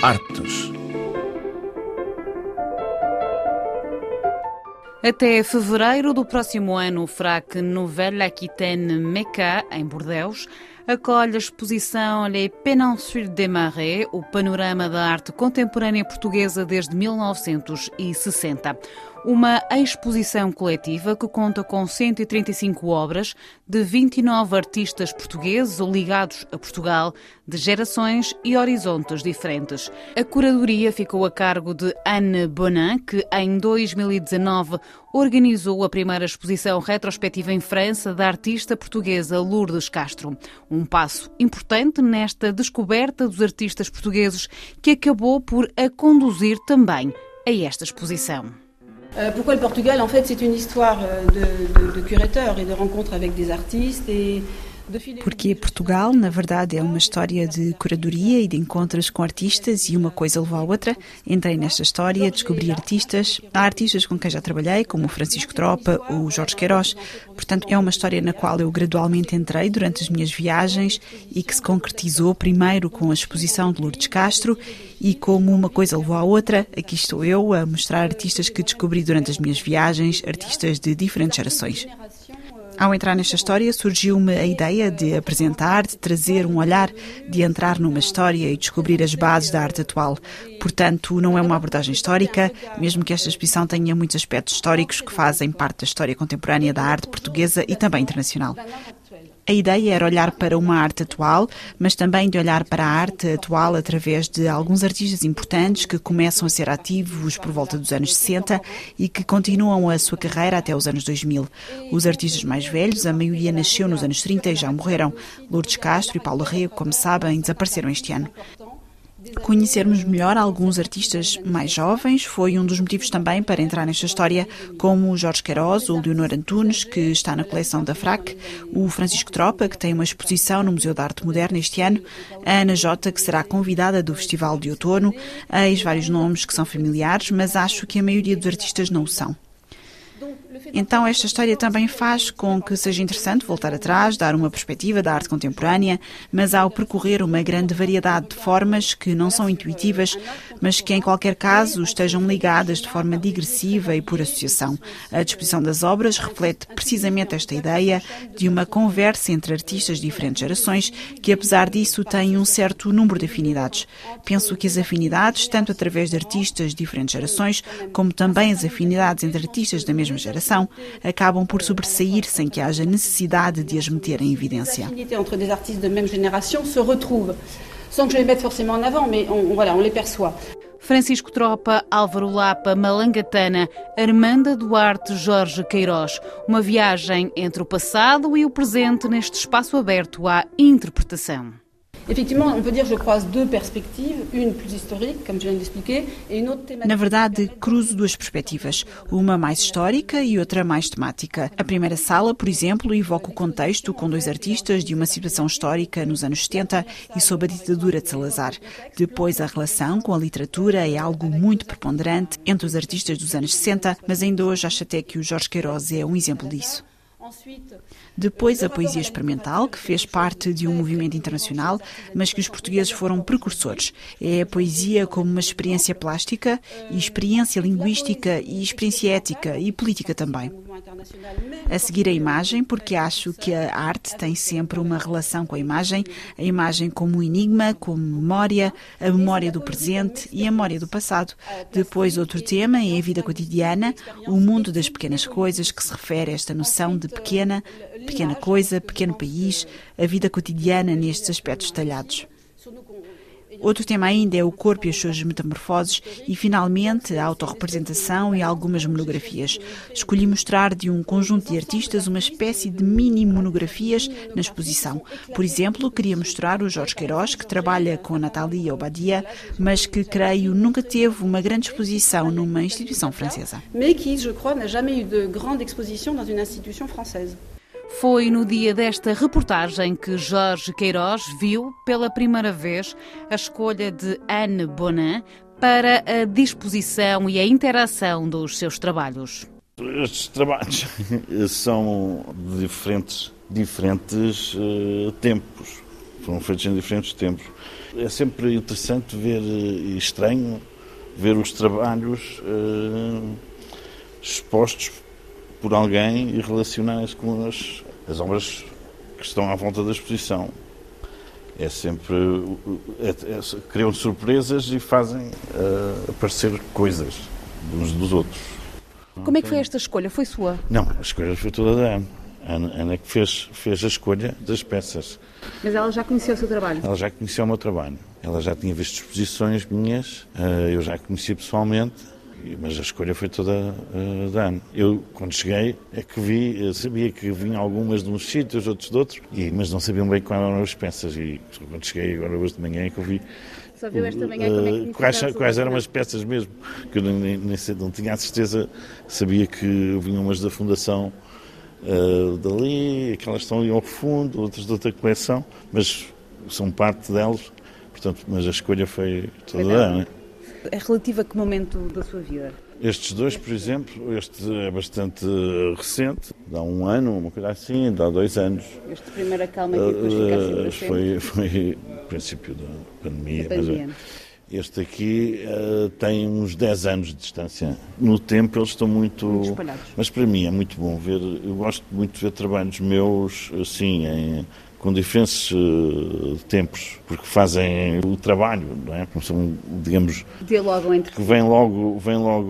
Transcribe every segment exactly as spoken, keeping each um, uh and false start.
Artes. Até fevereiro do próximo ano, o Frac Nouvelle Aquitaine Meca, em Bordeaux, acolhe a exposição Les Péninsules des Marais, o panorama da arte contemporânea portuguesa desde mil novecentos e sessenta. Uma exposição coletiva que conta com cento e trinta e cinco obras de vinte e nove artistas portugueses ou ligados a Portugal, de gerações e horizontes diferentes. A curadoria ficou a cargo de Anne Bonin, que em dois mil e dezanove organizou a primeira exposição retrospectiva em França da artista portuguesa Lourdes Castro. Um passo importante nesta descoberta dos artistas portugueses que acabou por a conduzir também a esta exposição. Pourquoi le Portugal? En fait, c'est une histoire de, de, de curateurs et de rencontres avec des artistes et Porque Portugal, na verdade, é uma história de curadoria e de encontros com artistas e uma coisa levou à outra. Entrei nesta história, descobri artistas. Há artistas com quem já trabalhei, como o Francisco Tropa ou o Jorge Queiroz. Portanto, é uma história na qual eu gradualmente entrei durante as minhas viagens e que se concretizou primeiro com a exposição de Lourdes Castro e como uma coisa levou à outra, aqui estou eu a mostrar artistas que descobri durante as minhas viagens, artistas de diferentes gerações. Ao entrar nesta história, surgiu-me a ideia de apresentar, de trazer um olhar, de entrar numa história e descobrir as bases da arte atual. Portanto, não é uma abordagem histórica, mesmo que esta exposição tenha muitos aspectos históricos que fazem parte da história contemporânea da arte portuguesa e também internacional. A ideia era olhar para uma arte atual, mas também de olhar para a arte atual através de alguns artistas importantes que começam a ser ativos por volta dos anos sessenta e que continuam a sua carreira até os anos dois mil. Os artistas mais velhos, a maioria nasceu nos anos trinta e já morreram. Lourdes Castro e Paulo Rego, como sabem, desapareceram este ano. Conhecermos melhor alguns artistas mais jovens foi um dos motivos também para entrar nesta história, como o Jorge Queiroz, o Leonor Antunes, que está na coleção da Frac, o Francisco Tropa, que tem uma exposição no Museu de Arte Moderna este ano, a Ana Jota, que será convidada do Festival de Outono, eis vários nomes que são familiares, mas acho que a maioria dos artistas não o são. Então esta história também faz com que seja interessante voltar atrás, dar uma perspectiva da arte contemporânea, mas ao percorrer uma grande variedade de formas que não são intuitivas, mas que em qualquer caso estejam ligadas de forma digressiva e por associação. A disposição das obras reflete precisamente esta ideia de uma conversa entre artistas de diferentes gerações que, apesar disso, têm um certo número de afinidades. Penso que as afinidades, tanto através de artistas de diferentes gerações, como também as afinidades entre artistas da mesma geração, acabam por sobressair sem que haja necessidade de as meter em evidência. As afinidades entre des artistes de même génération se retrouvent, sans que je les mette forcément en avant, mais on, voilà, on les perçoit. Francisco Tropa, Álvaro Lapa, Malangatana, Armanda Duarte, Jorge Queiroz. Uma viagem entre o passado e o presente neste espaço aberto à interpretação. Effectivement, on peut dire que je croise deux perspectives, une plus historique, comme je viens d'expliquer, et une autre thématique. Na verdade, cruzo duas perspectivas, uma mais histórica e outra mais temática. A primeira sala, por exemplo, evoca o contexto com dois artistas de uma situação histórica nos anos setenta e sob a ditadura de Salazar. Depois, a relação com a literatura é algo muito preponderante entre os artistas dos anos sessenta, mas ainda hoje acho até que o Jorge Queiroz é um exemplo disso. Depois a poesia experimental, que fez parte de um movimento internacional, mas que os portugueses foram precursores. É a poesia como uma experiência plástica, e experiência linguística, e experiência ética e política também. A seguir a imagem, porque acho que a arte tem sempre uma relação com a imagem, a imagem como um enigma, como memória, a memória do presente e a memória do passado. Depois outro tema é a vida cotidiana, o mundo das pequenas coisas, que se refere a esta noção de pequena, pequena coisa, pequeno país, a vida cotidiana nestes aspectos detalhados. Outro tema ainda é o corpo e as suas metamorfoses e, finalmente, a autorrepresentação e algumas monografias. Escolhi mostrar de um conjunto de artistas uma espécie de mini-monografias na exposição. Por exemplo, queria mostrar o Jorge Queiroz, que trabalha com a Nathalie Obadia, mas que, creio, nunca teve uma grande exposição numa instituição francesa. Mais qui, je crois, n'a jamais eu de grande exposition dans une institution française. Foi no dia desta reportagem que Jorge Queiroz viu pela primeira vez a escolha de Anne Bonin para a disposição e a interação dos seus trabalhos. Estes trabalhos são de diferentes, diferentes uh, tempos. foram feitos em diferentes tempos. É sempre interessante ver e estranho ver os trabalhos uh, expostos por alguém e relacionados com as, as obras que estão à volta da exposição. É sempre... É, é, criam surpresas e fazem uh, aparecer coisas uns dos outros. Como é que foi esta escolha? Foi sua? Não, a escolha foi toda da Ana. A Ana, Ana que fez, fez a escolha das peças. Mas ela já conhecia o seu trabalho? Ela já conhecia o meu trabalho. Ela já tinha visto exposições minhas, eu já a conhecia pessoalmente, mas a escolha foi toda uh, da Ana. Eu, quando cheguei, é que vi, sabia que vinham algumas de uns sítios, outros de outros, e, mas não sabiam bem quais eram as peças. E quando cheguei, agora hoje de manhã, é que eu vi Só viu esta manhã como é que quais, quais eram as peças mesmo, que eu nem, nem sei, não tinha a certeza, sabia que vinham umas da Fundação uh, dali, aquelas estão ali ao fundo, outras de outra coleção, mas são parte delas. Portanto, mas a escolha foi toda da Ana. É relativa a que momento da sua vida? Estes dois, por exemplo, este é bastante recente, dá um ano, uma coisa assim, dá dois anos. Este primeiro acalma e depois fica assim para sempre? Foi, foi o princípio da pandemia. Da pandemia. Mas este aqui uh, tem uns dez anos de distância. No tempo eles estão muito... muito espalhados. Mas para mim é muito bom ver, eu gosto muito de ver trabalhos meus assim, em... com diferentes uh, tempos, porque fazem o trabalho, não é? São, digamos, dialogam entre que vem logo, vem logo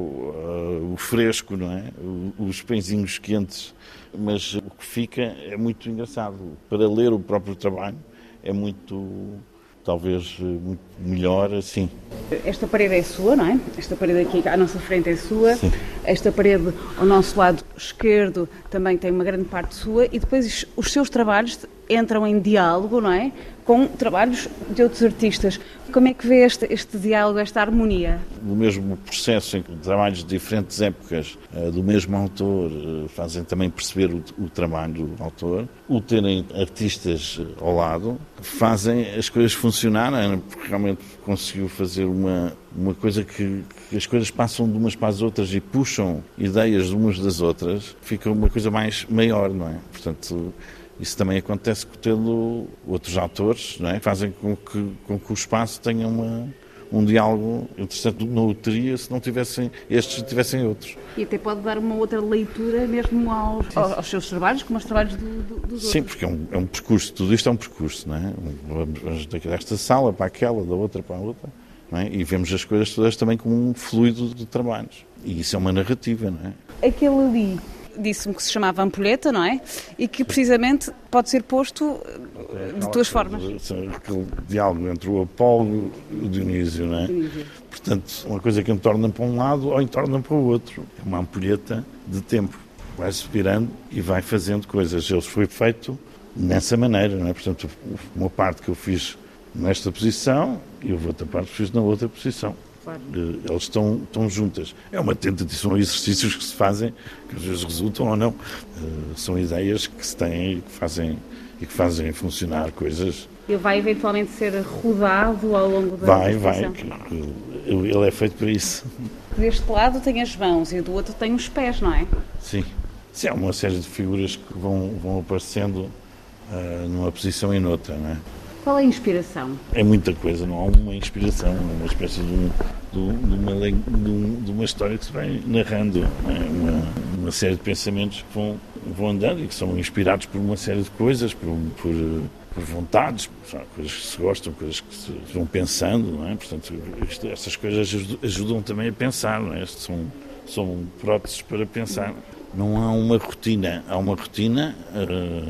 uh, o fresco, não é? O, os pãezinhos quentes, mas o que fica é muito engraçado. Para ler o próprio trabalho é muito, talvez, muito melhor assim. Esta parede é sua, não é? Esta parede aqui à nossa frente é sua. Sim. Esta parede ao nosso lado esquerdo também tem uma grande parte sua e depois os seus trabalhos entram em diálogo, não é? Com trabalhos de outros artistas. Como é que vê este, este diálogo, esta harmonia? O mesmo processo em que trabalhos de diferentes épocas do mesmo autor fazem também perceber o, o trabalho do autor. O terem artistas ao lado fazem as coisas funcionarem, porque realmente conseguiu fazer uma, uma coisa que, que as coisas passam de umas para as outras e puxam ideias de umas das outras, fica uma coisa mais maior, não é? Portanto, isso também acontece tendo outros autores, não é? Fazem com que, com que o espaço tenha uma, um diálogo interessante. Não o teria se não tivessem estes, tivessem outros. E até pode dar uma outra leitura mesmo aos, aos seus trabalhos, como aos trabalhos do, do, dos outros. Sim, porque é um, é um percurso, tudo isto é um percurso, não é? Vamos desta sala para aquela, da outra para a outra, não é? E vemos as coisas todas também como um fluido de trabalhos. E isso é uma narrativa, não é? Aquele ali disse-me que se chamava ampulheta, não é? E que precisamente pode ser posto de duas formas. Aquele diálogo entre o Apolo e o Dionísio, não é? Dionísio. Portanto, uma coisa que entorna para um lado ou entorna para o outro. É uma ampulheta de tempo. Vai-se virando e vai fazendo coisas. Ele foi feito nessa maneira, não é? Portanto, uma parte que eu fiz nesta posição e a outra parte que fiz na outra posição. Claro. Eles estão, estão juntas. É uma tentativa, são exercícios que se fazem, que às vezes resultam ou não. Uh, são ideias que se têm e que fazem, e que fazem funcionar coisas. Ele vai eventualmente ser rodado ao longo da Vai, vai. Ele é feito para isso. Deste lado tem as mãos e do outro tem os pés, não é? Sim. Sim, há uma série de figuras que vão, vão aparecendo uh, numa posição e noutra, não é? Qual é a inspiração? É muita coisa, não há uma inspiração, é uma espécie de, um, de, uma, de, um, de uma história que se vai narrando, é? uma, uma série de pensamentos que vão, vão andando e que são inspirados por uma série de coisas, por, por, por vontades, sabe? Coisas que se gostam, coisas que se vão pensando, não é? Portanto, isto, estas coisas ajudam também a pensar, não é? São, são próteses para pensar. Não há uma rotina, há uma rotina, uh,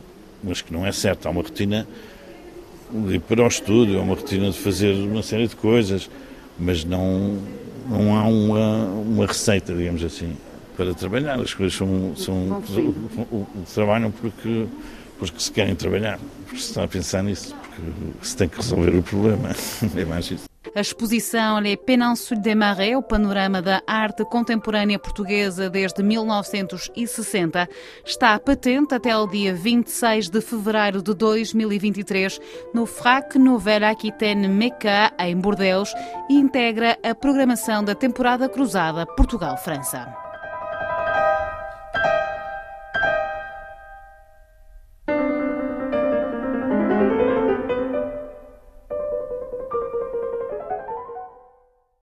mas que não é certa, há uma rotina de ir para o estúdio, é uma rotina de fazer uma série de coisas, mas não, não há uma, uma receita, digamos assim, para trabalhar. As coisas são, são trabalham porque, porque se querem trabalhar, porque se está a pensar nisso, porque se tem que resolver o problema. É mais isso. A exposição Les Péninsules des Marais, o panorama da arte contemporânea portuguesa desde mil novecentos e sessenta, está patente até ao dia vinte e seis de fevereiro de dois mil e vinte e três no Frac Nouvelle Aquitaine Mecca, em Bordeus, e integra a programação da temporada cruzada Portugal-França.